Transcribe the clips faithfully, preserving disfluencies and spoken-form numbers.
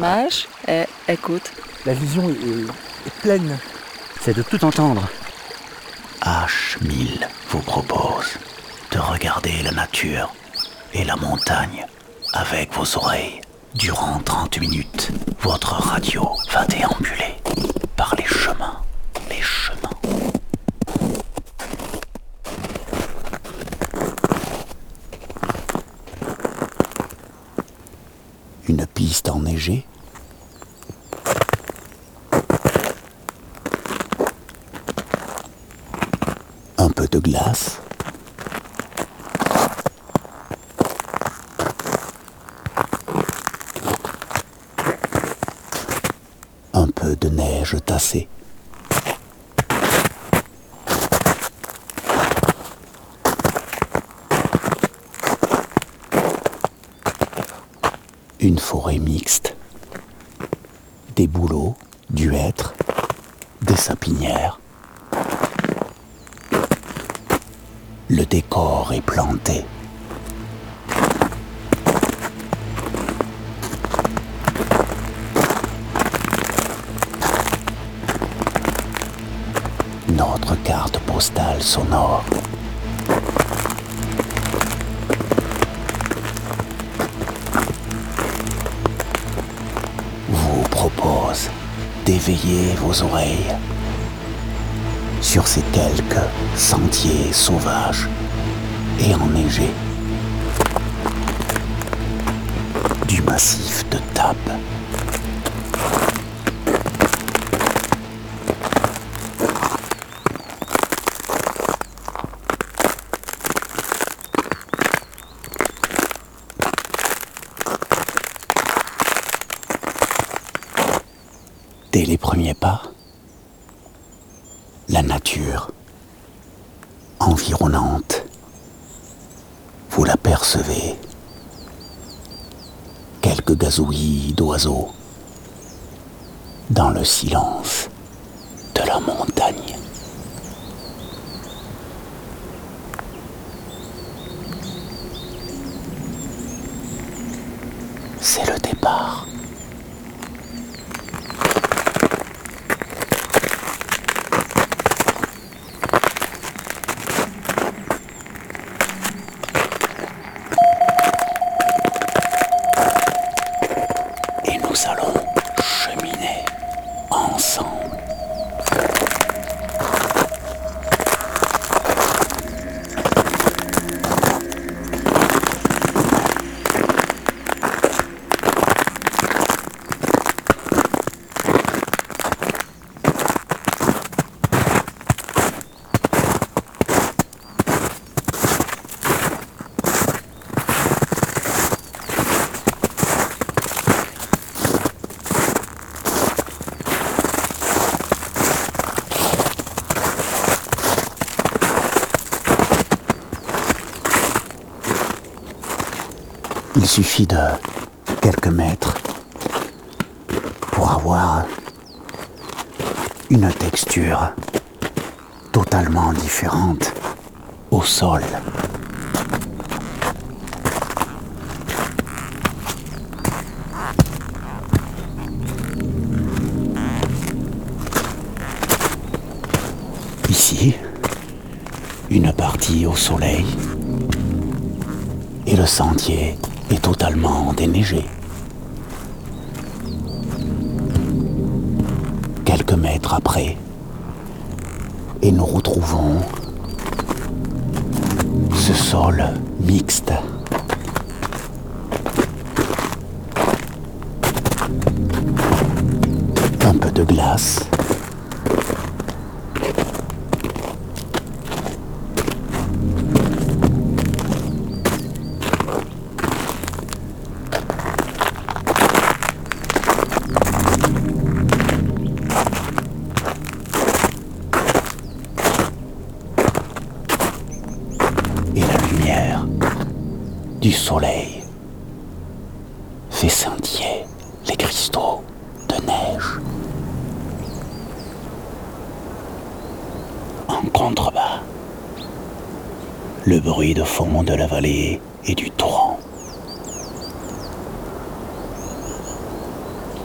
Mage et écoute. La vision est, est, est pleine. C'est de tout entendre. H mille vous propose de regarder la nature et la montagne avec vos oreilles. Durant trente minutes, votre radio va déambuler par les chemins, les chemins. Une piste enneigée. Un peu de glace. Un peu de neige tassée. Une forêt mixte. Des bouleaux, du hêtre, des sapinières. Le décor est planté. Notre carte postale sonore. Vous propose d'éveiller vos oreilles sur ces quelques sentiers sauvages et enneigés du massif de Tarbes. Dès les premiers pas, la nature environnante, vous la percevez. Quelques gazouillis d'oiseaux dans le silence de la montagne. C'est le départ. Nous allons cheminer ensemble. Il suffit de quelques mètres pour avoir une texture totalement différente au sol. Ici, une partie au soleil et le sentier est totalement déneigé. Quelques mètres après, et nous retrouvons ce sol mixte. Un peu de glace. Du soleil fait scintiller les cristaux de neige. En contrebas, le bruit de fond de la vallée et du torrent.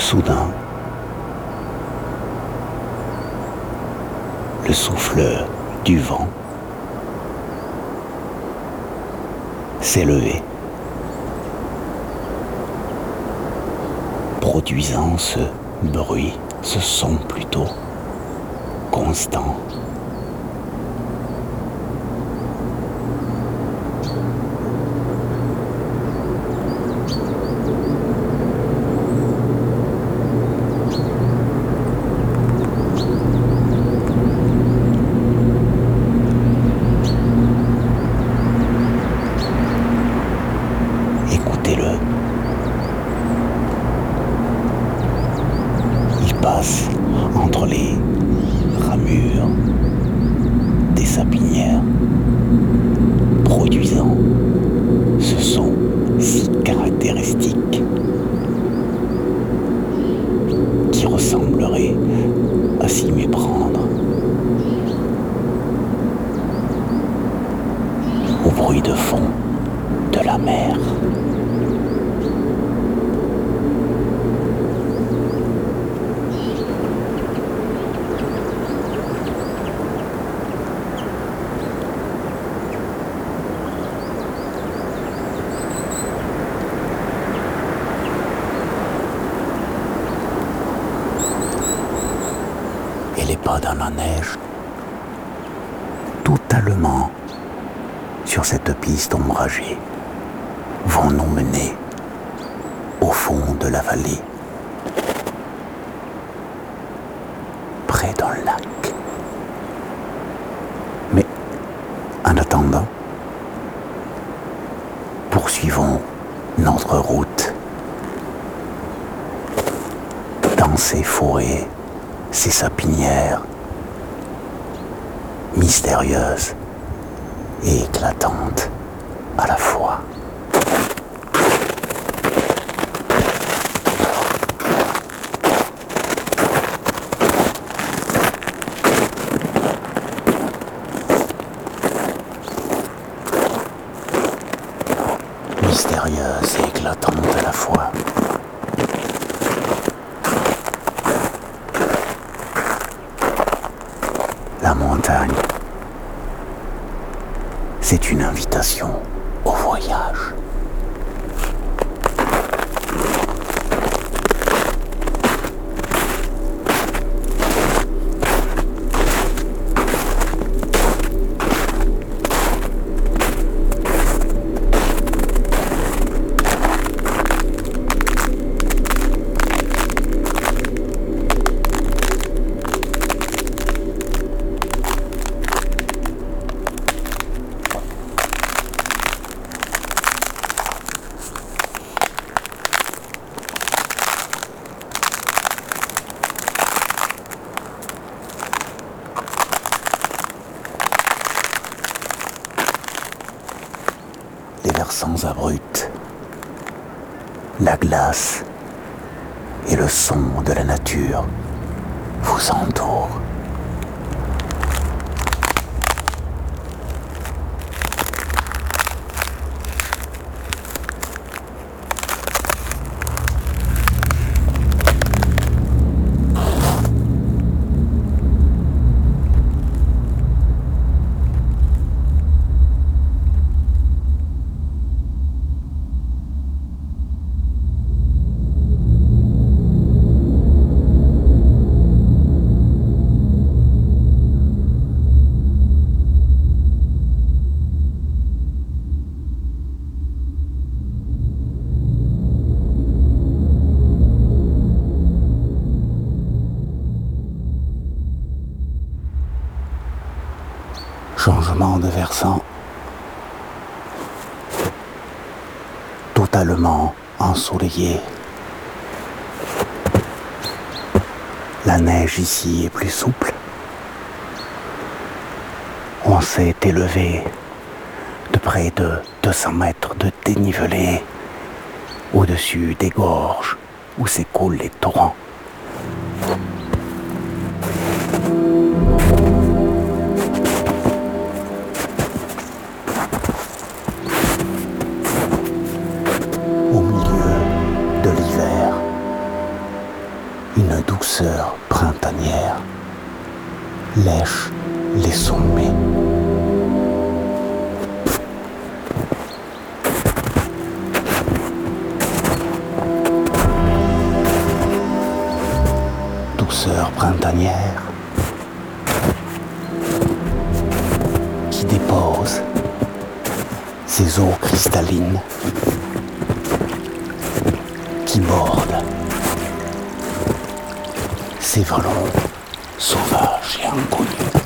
Soudain, le souffle du vent s'est levé, produisant ce bruit, ce son plutôt constant. Écoutez-le. Il passe entre les ramures des sapinières, produisant ce son si caractéristique qui ressemblerait à s'y méprendre au bruit de fond de la mer. Et les pas dans la neige, totalement sur cette piste ombragée, vont nous mener au fond de la vallée, près d'un lac. Mais en attendant, poursuivons notre route dans ces forêts, ces sapinières mystérieuses et éclatantes à la fois. Mystérieuses et éclatantes à la fois. La montagne, c'est une invitation au voyage. Les versants abrupts, la glace et le son de la nature vous entourent. Changement de versant, totalement ensoleillé. La neige ici est plus souple. On s'est élevé de près de deux cents mètres de dénivelé au-dessus des gorges où s'écoulent les torrents. Au milieu de l'hiver, une douceur printanière lèche les sommets. Douceur printanière qui dépose ses eaux cristallines qui bordent ces vallons sauvages et inconnus.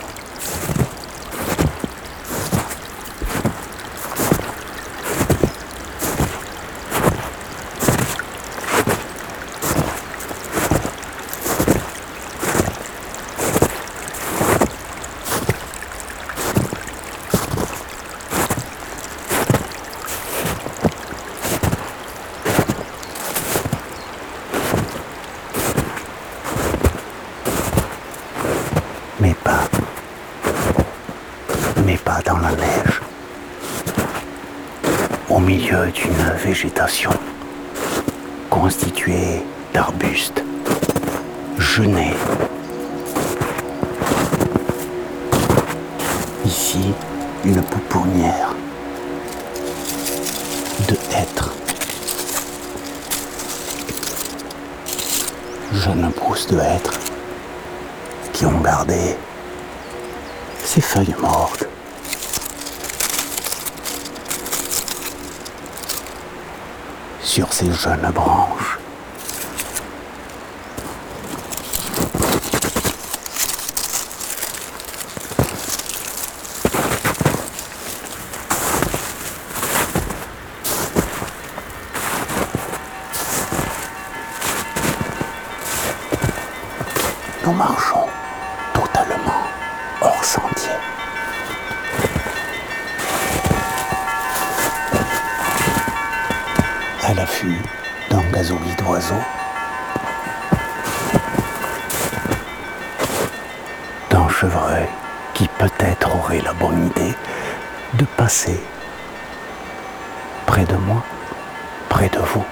Mais pas, mais pas dans la neige, au milieu d'une végétation constituée d'arbustes genêts. Ici, une pouponnière de hêtres, jeunes pousses de hêtres qui ont gardé ces feuilles mortes. Sur ces jeunes branches. Nous marchons totalement hors sentier. À l'affût d'un gazouillis d'oiseaux, d'un chevreuil qui peut-être aurait la bonne idée de passer près de moi, près de vous.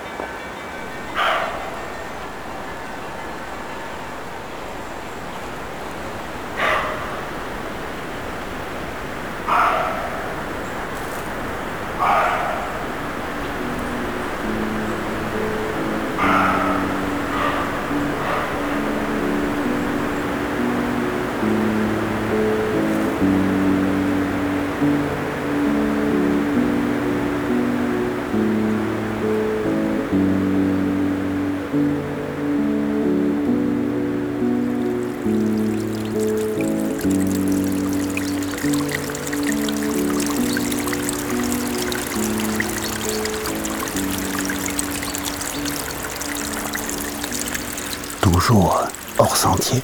Toujours hors sentier.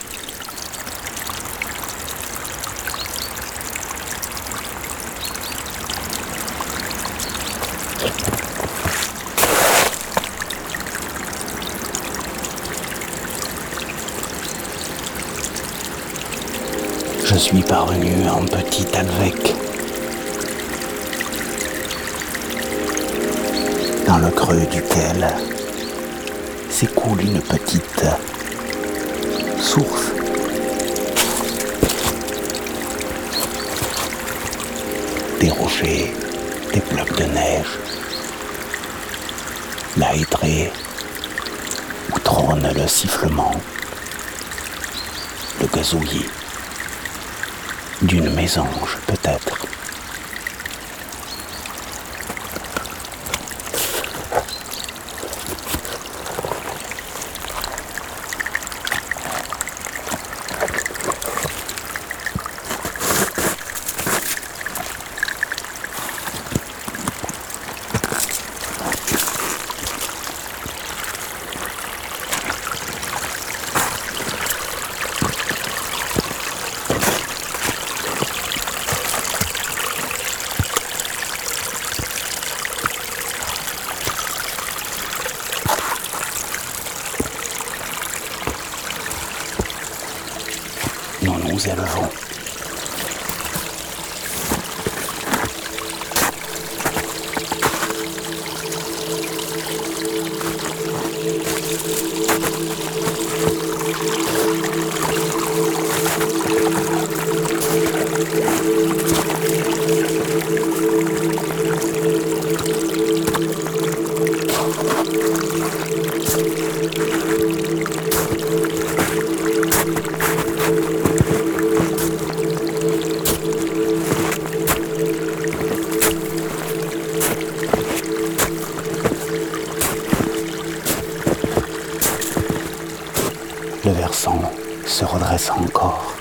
Je suis parvenu à un petit Alvec, dans le creux duquel s'écoule une petite source. Des rochers, des blocs de neige, la hêtraie où trône le sifflement, le gazouillis d'une mésange peut-être. Nous nous élevons. Le versant se redressa encore.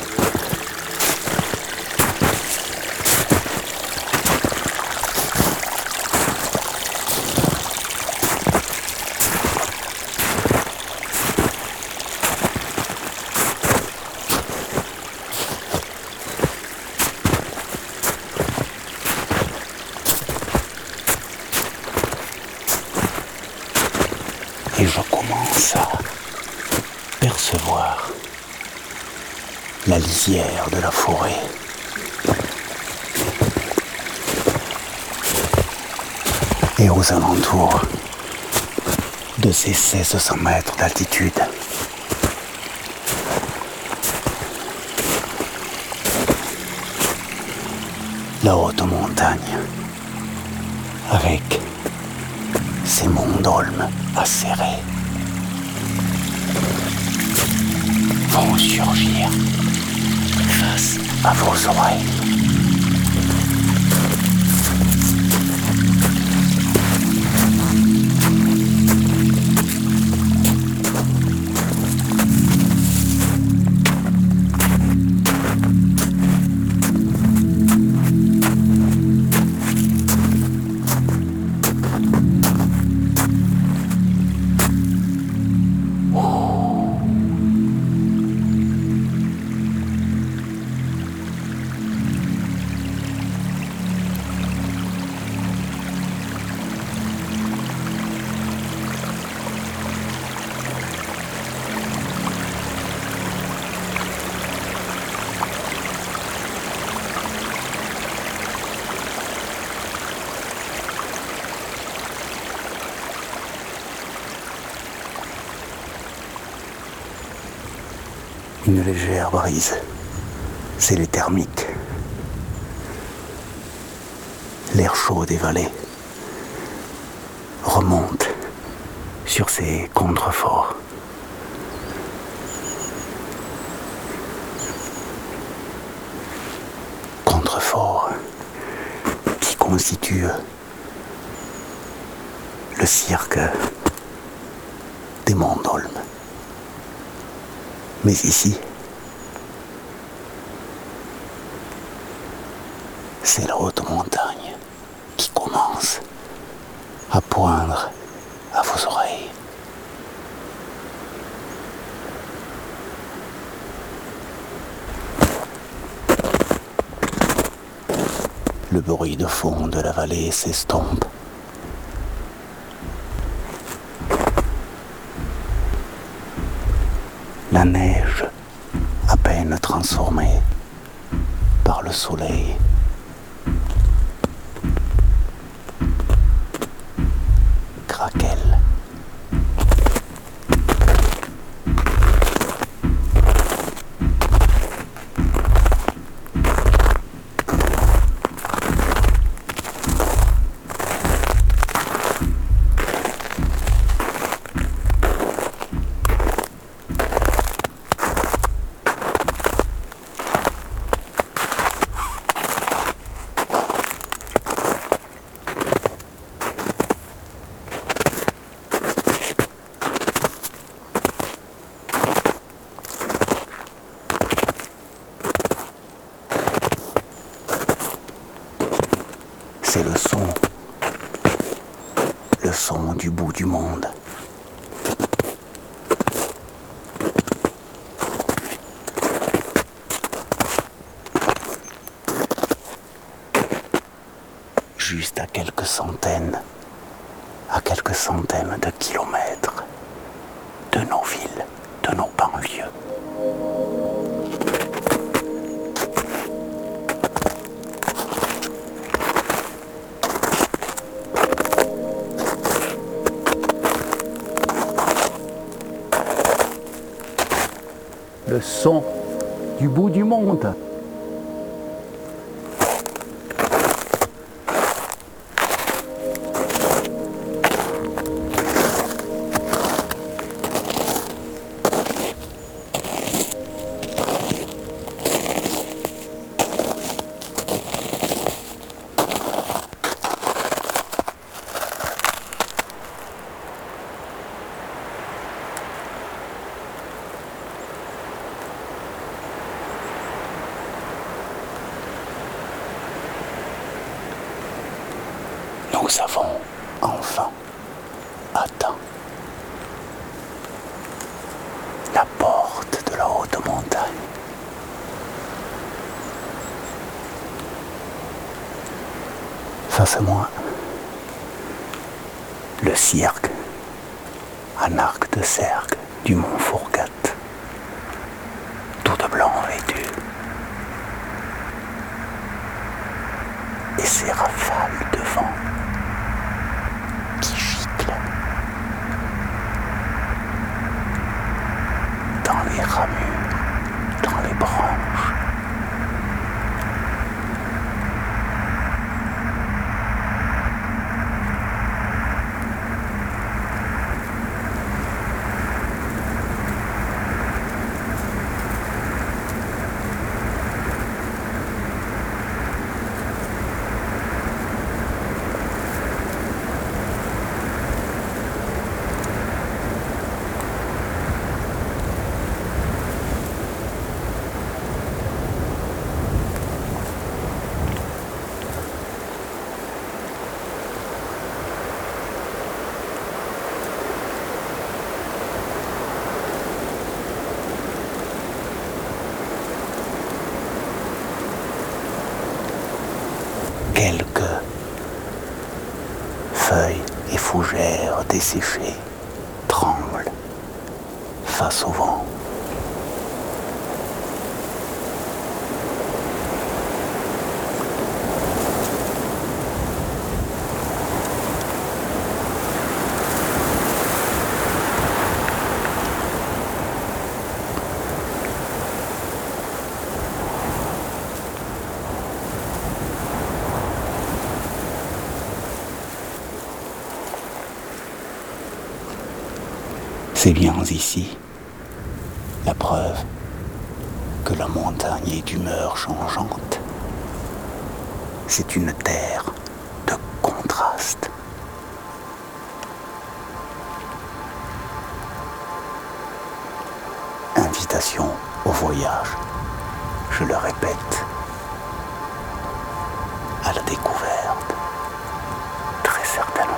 Et je commence à percevoir la lisière de la forêt. Et aux alentours de ces seize cents mètres d'altitude, la haute montagne, avec ces monts d'Olme acérés, vont surgir face à vos oreilles. Une légère brise, c'est les thermiques. L'air chaud des vallées remonte sur ces contreforts. Contreforts qui constituent le cirque des monts d'Olme. Mais ici, c'est la haute montagne qui commence à poindre à vos oreilles. Le bruit de fond de la vallée s'estompe. La neige, à peine transformée par le soleil, craquelle. C'est le son, le son du bout du monde. Juste à quelques centaines, à quelques centaines de kilomètres de nos villes, de nos banlieues. Le son du bout du monde. Nous avons enfin atteint la porte de la haute montagne. Face à moi, le cirque, un arc de cercle du mont Fourgat, tout de blanc vêtu, et ses rafales de vent qui giclent dans les ramures, dans les branches. Quelques feuilles et fougères desséchées tremblent face au vent. C'est bien ici la preuve que la montagne est d'humeur changeante. C'est une terre de contraste. Invitation au voyage, je le répète, à la découverte, très certainement.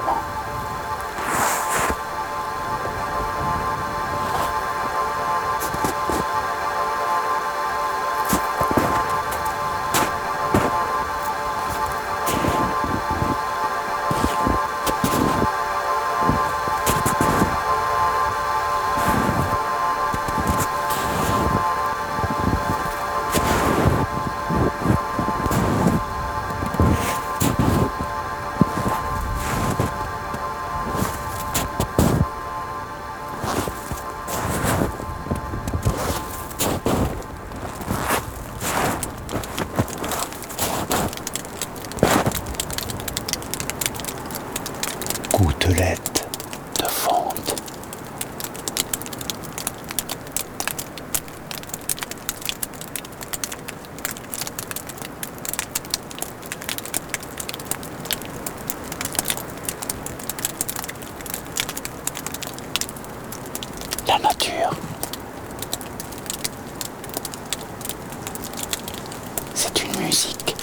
Gouttelette de fonte. La nature, c'est une musique.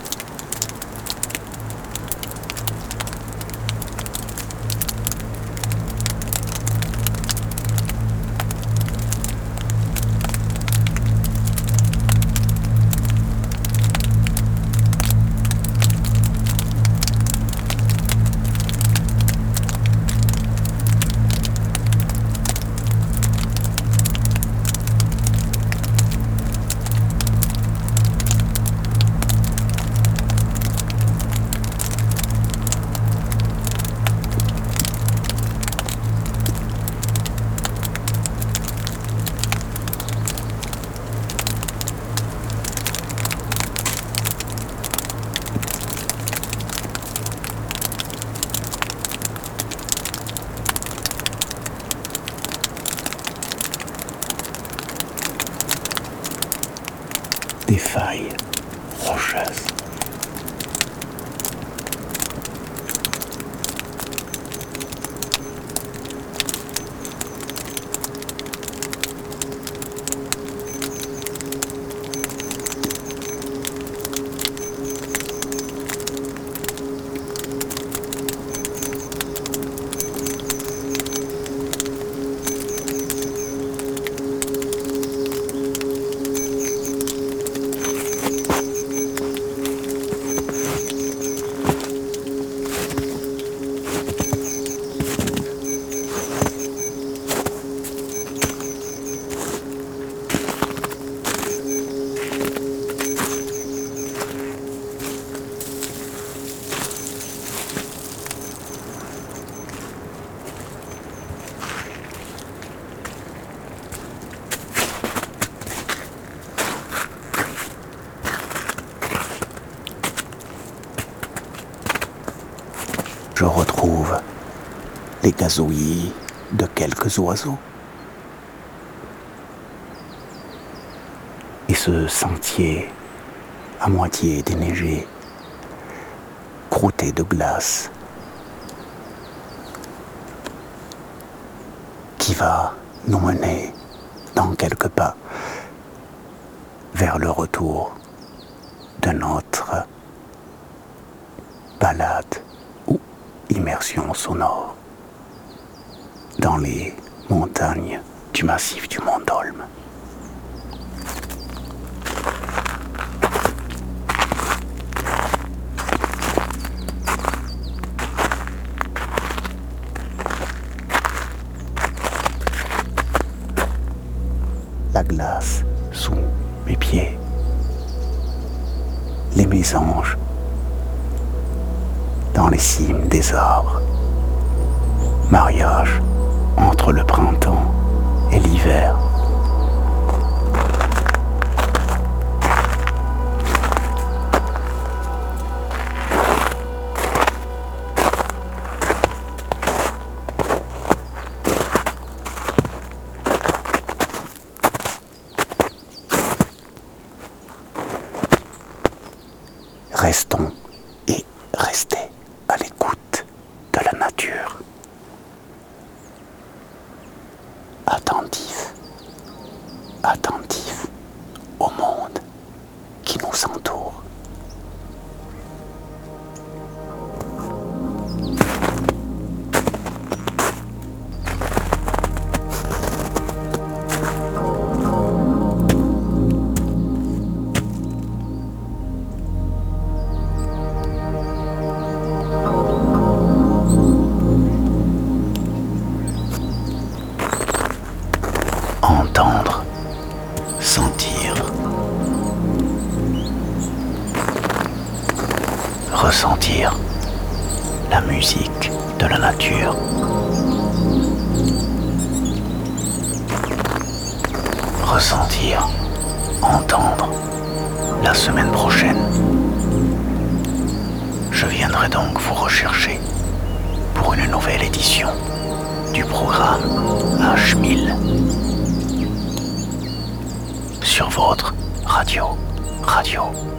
Des failles rocheuses. gazouillis de quelques oiseaux. Et ce sentier à moitié déneigé, croûté de glace, qui va nous mener dans quelques pas vers le retour de notre balade ou immersion sonore dans les montagnes du massif du Mont d'Olme. La glace sous mes pieds, les mésanges dans les cimes des arbres, mariage entre le printemps et l'hiver. Restons et restez à l'écoute de la nature. Attentif, attentif au monde qui nous entoure. Entendre, sentir, ressentir la musique de la nature. Ressentir, entendre la semaine prochaine. Je viendrai donc vous rechercher pour une nouvelle édition du programme H mille. Sur votre radio, radio.